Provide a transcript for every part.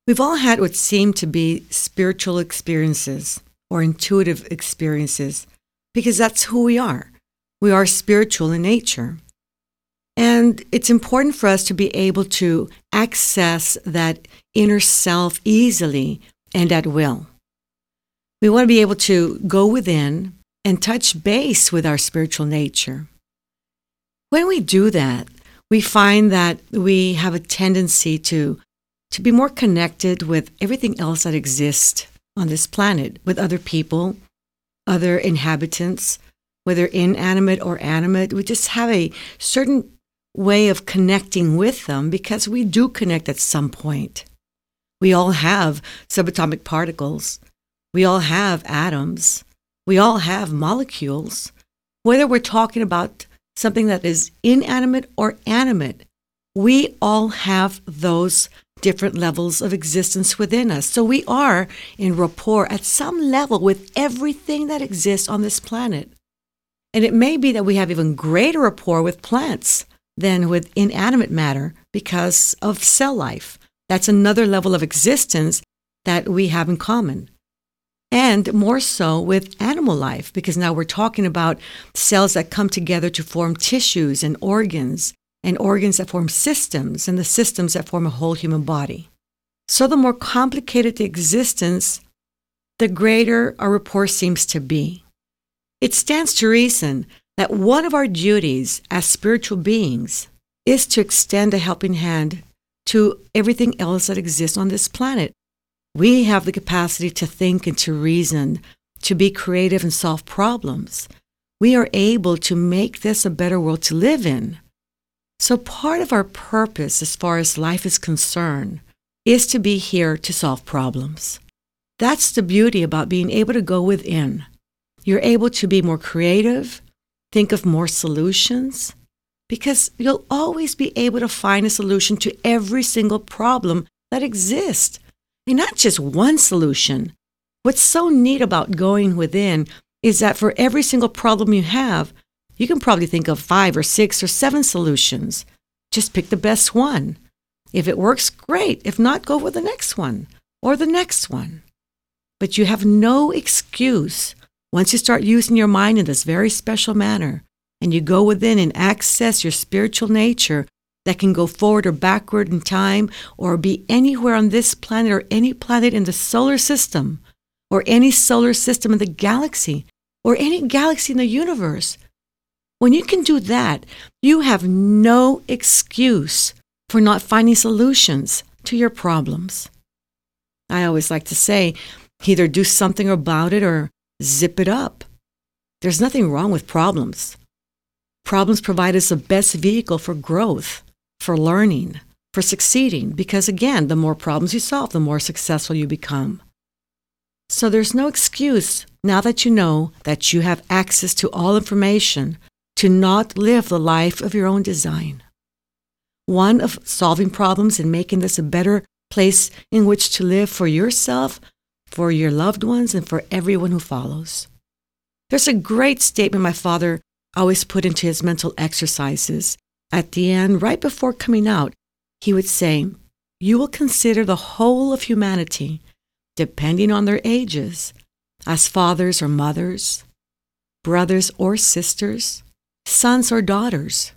We've all had what seem to be spiritual experiences or intuitive experiences because that's who we are. We are spiritual in nature. And it's important for us to be able to access that inner self easily and at will. We want to be able to go within and touch base with our spiritual nature. When we do that, we find that we have a tendency to be more connected with everything else that exists on this planet, with other people, other inhabitants, whether inanimate or animate. We just have a certain way of connecting with them because we do connect at some point. We all have subatomic particles. We all have atoms. We all have molecules. Whether we're talking about something that is inanimate or animate, we all have those different levels of existence within us. So we are in rapport at some level with everything that exists on this planet. And it may be that we have even greater rapport with plants than with inanimate matter because of cell life. That's another level of existence that we have in common. And more so with animal life, because now we're talking about cells that come together to form tissues and organs that form systems, and the systems that form a whole human body. So the more complicated the existence, the greater our rapport seems to be. It stands to reason that one of our duties as spiritual beings is to extend a helping hand to everything else that exists on this planet. We have the capacity to think and to reason, to be creative and solve problems. We are able to make this a better world to live in. So part of our purpose as far as life is concerned is to be here to solve problems. That's the beauty about being able to go within. You're able to be more creative, think of more solutions, because you'll always be able to find a solution to every single problem that exists. And not just one solution. What's so neat about going within is that for every single problem you have, you can probably think of 5 or 6 or 7 solutions. Just pick the best one. If it works, great. If not, go with the next one or the next one. But you have no excuse once you start using your mind in this very special manner and you go within and access your spiritual nature that can go forward or backward in time or be anywhere on this planet or any planet in the solar system or any solar system in the galaxy or any galaxy in the universe. When you can do that, you have no excuse for not finding solutions to your problems. I always like to say, either do something about it or zip it up. There's nothing wrong with problems. Problems provide us the best vehicle for growth, for learning, for succeeding, because again, the more problems you solve, the more successful you become. So there's no excuse, now that you know that you have access to all information, to not live the life of your own design. One of solving problems and making this a better place in which to live for yourself, for your loved ones, and for everyone who follows. There's a great statement my father always put into his mental exercises. At the end, right before coming out, he would say, "You will consider the whole of humanity, depending on their ages, as fathers or mothers, brothers or sisters, sons or daughters.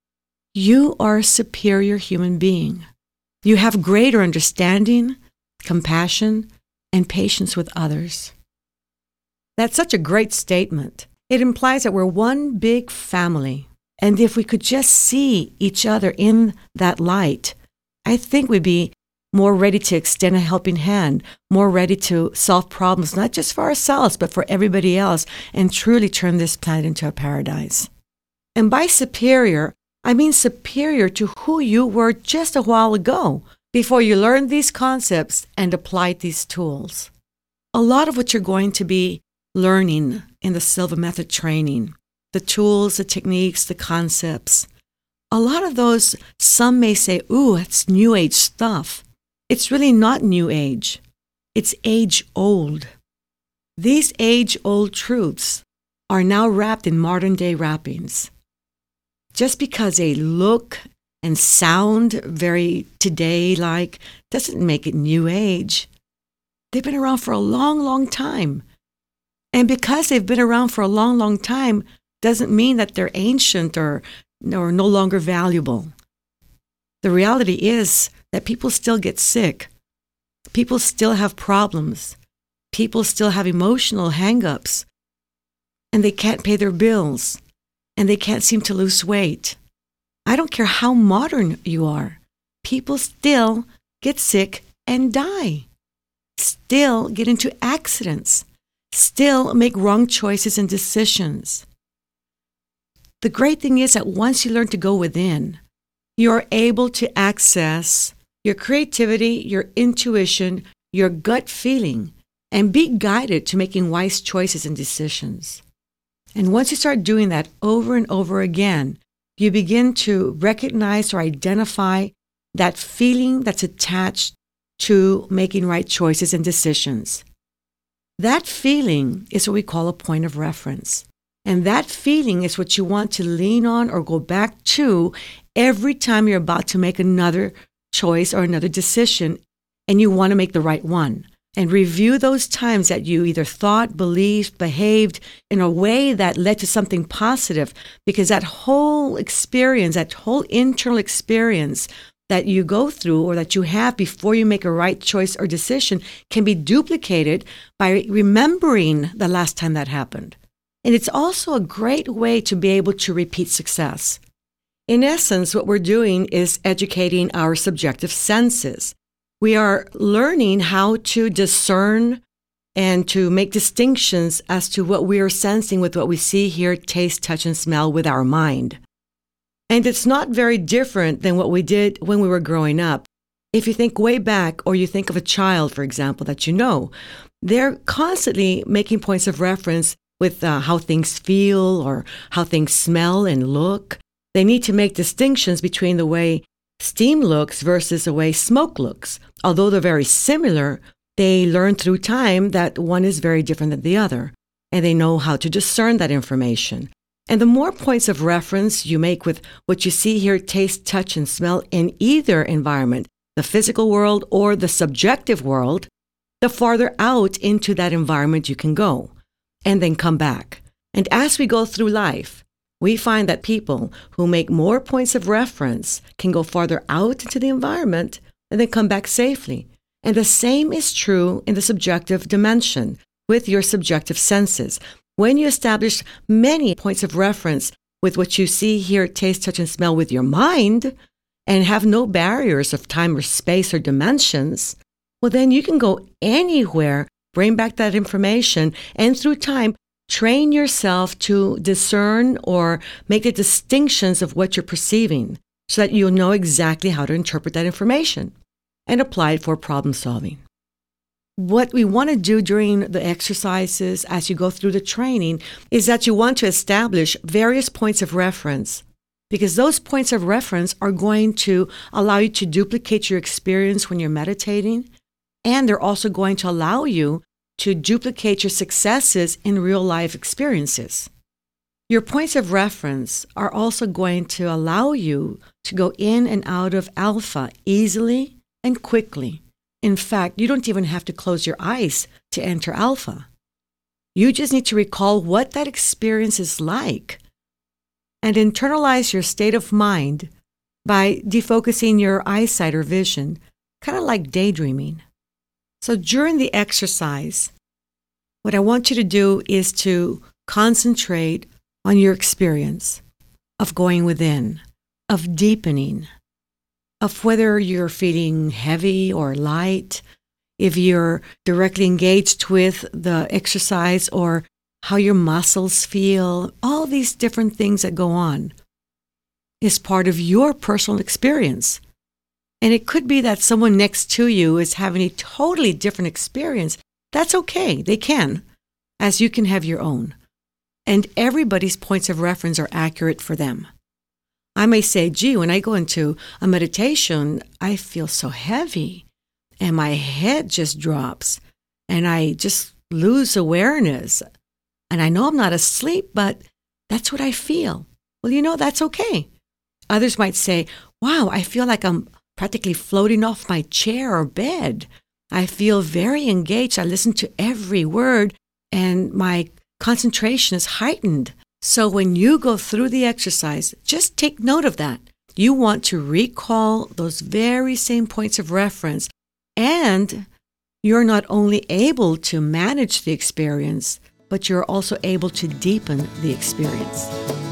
You are a superior human being. You have greater understanding, compassion, and patience with others." That's such a great statement. It implies that we're one big family. And if we could just see each other in that light, I think we'd be more ready to extend a helping hand, more ready to solve problems, not just for ourselves, but for everybody else, and truly turn this planet into a paradise. And by superior, I mean superior to who you were just a while ago, before you learned these concepts and applied these tools. A lot of what you're going to be learning in the Silva Method training, the tools, the techniques, the concepts, a lot of those, some may say, ooh, it's New Age stuff. It's really not New Age. It's age-old. These age-old truths are now wrapped in modern-day wrappings. Just because they look and sound very today like doesn't make it new age. They've been around for a long, long time. And because they've been around for a long, long time doesn't mean that they're ancient or no longer valuable. The reality is that people still get sick. People still have problems. People still have emotional hang-ups. And they can't pay their bills. And they can't seem to lose weight. I don't care how modern you are. People still get sick and die. Still get into accidents. Still make wrong choices and decisions. The great thing is that once you learn to go within, you're able to access your creativity, your intuition, your gut feeling, and be guided to making wise choices and decisions. And once you start doing that over and over again, you begin to recognize or identify that feeling that's attached to making right choices and decisions. That feeling is what we call a point of reference. And that feeling is what you want to lean on or go back to every time you're about to make another choice or another decision, and you want to make the right one. And review those times that you either thought, believed, behaved in a way that led to something positive, because that whole experience, that whole internal experience that you go through or that you have before you make a right choice or decision can be duplicated by remembering the last time that happened. And it's also a great way to be able to repeat success. In essence, what we're doing is educating our subjective senses. We are learning how to discern and to make distinctions as to what we are sensing with what we see, hear, taste, touch, and smell with our mind. And it's not very different than what we did when we were growing up. If you think way back, or you think of a child, for example, that you know, they're constantly making points of reference with how things feel or how things smell and look. They need to make distinctions between the way steam looks versus the way smoke looks. Although they're very similar, they learn through time that one is very different than the other, and they know how to discern that information. And the more points of reference you make with what you see, hear, taste, touch, and smell in either environment, the physical world or the subjective world, the farther out into that environment you can go, and then come back. And as we go through life, we find that people who make more points of reference can go farther out into the environment and then come back safely. And the same is true in the subjective dimension with your subjective senses. When you establish many points of reference with what you see, hear, taste, touch, and smell with your mind and have no barriers of time or space or dimensions, well, then you can go anywhere, bring back that information, and through time, train yourself to discern or make the distinctions of what you're perceiving so that you'll know exactly how to interpret that information and apply it for problem solving. What we want to do during the exercises as you go through the training is that you want to establish various points of reference, because those points of reference are going to allow you to duplicate your experience when you're meditating, and they're also going to allow you to duplicate your successes in real life experiences. Your points of reference are also going to allow you to go in and out of alpha easily and quickly. In fact, you don't even have to close your eyes to enter alpha. You just need to recall what that experience is like and internalize your state of mind by defocusing your eyesight or vision, kind of like daydreaming. So during the exercise, what I want you to do is to concentrate on your experience of going within, of deepening, of whether you're feeling heavy or light, if you're directly engaged with the exercise or how your muscles feel. All these different things that go on is part of your personal experience. And it could be that someone next to you is having a totally different experience. That's okay. They can, as you can have your own. And everybody's points of reference are accurate for them. I may say, gee, when I go into a meditation, I feel so heavy and my head just drops and I just lose awareness. And I know I'm not asleep, but that's what I feel. Well, that's okay. Others might say, wow, I feel like I'm practically floating off my chair or bed. I feel very engaged. I listen to every word and my concentration is heightened. So when you go through the exercise, just take note of that. You want to recall those very same points of reference, and you're not only able to manage the experience, but you're also able to deepen the experience.